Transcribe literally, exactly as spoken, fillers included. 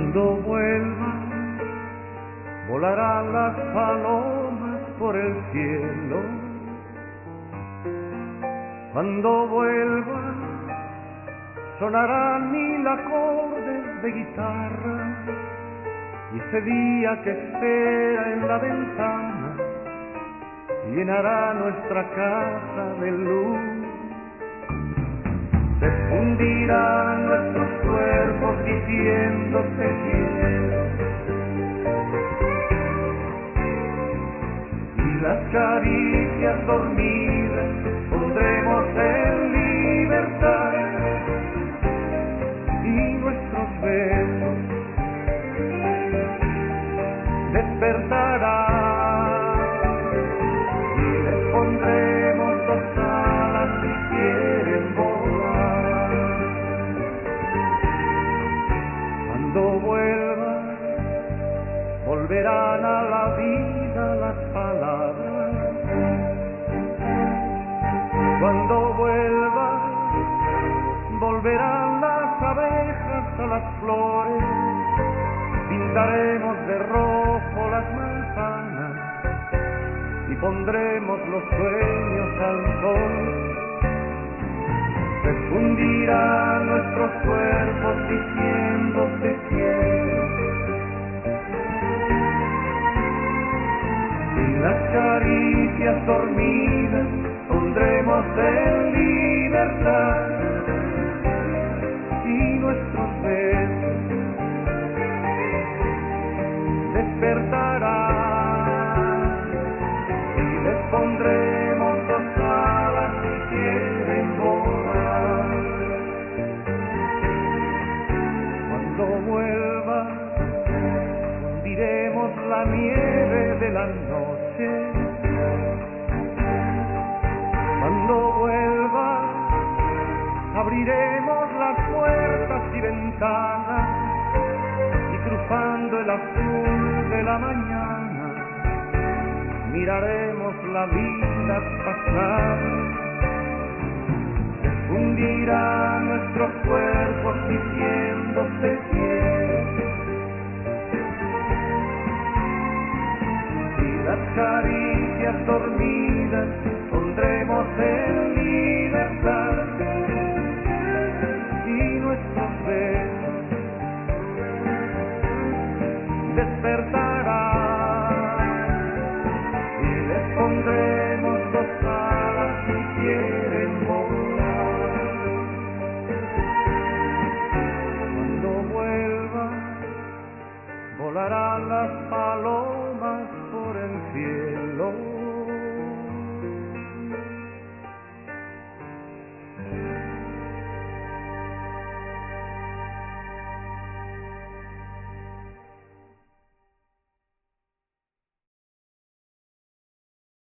Cuando vuelva, volarán las palomas por el cielo. Cuando vuelva, sonarán mil acordes de guitarra, y ese día que espera en la ventana llenará nuestra casa de luz. Se fundirán nuestros cuerpos diciendo te quiero, y las caricias dormidas pondremos en libertad, y nuestros besos despertarán, y les pondremos dos alas si quieren volar. Cuando vuelva, volverán a la vida las palabras. Cuando vuelva, volverán las abejas a las flores, pintaremos de rojo las manzanas y pondremos los sueños al sol. Se fundirán nuestros cuerpos diciendo te quiero, y las caricias dormidas pondremos en libertad, y nuestros besos despertarán, y les pondremos dos alas si quieren volar. Cuando vuelva, hundiremos la nieve de la noche. Cuando vuelva, abriremos las puertas y ventanas, y cruzando el azul de la mañana miraremos la vida pasar. Se fundirán nuestros cuerpos diciendo te quiero, y las caricias dormidas pondremos en libertad, y nuestros besos despertarán, y les pondremos dos alas si quieren volar. Cuando vuelva, volarán las palomas por el cielo.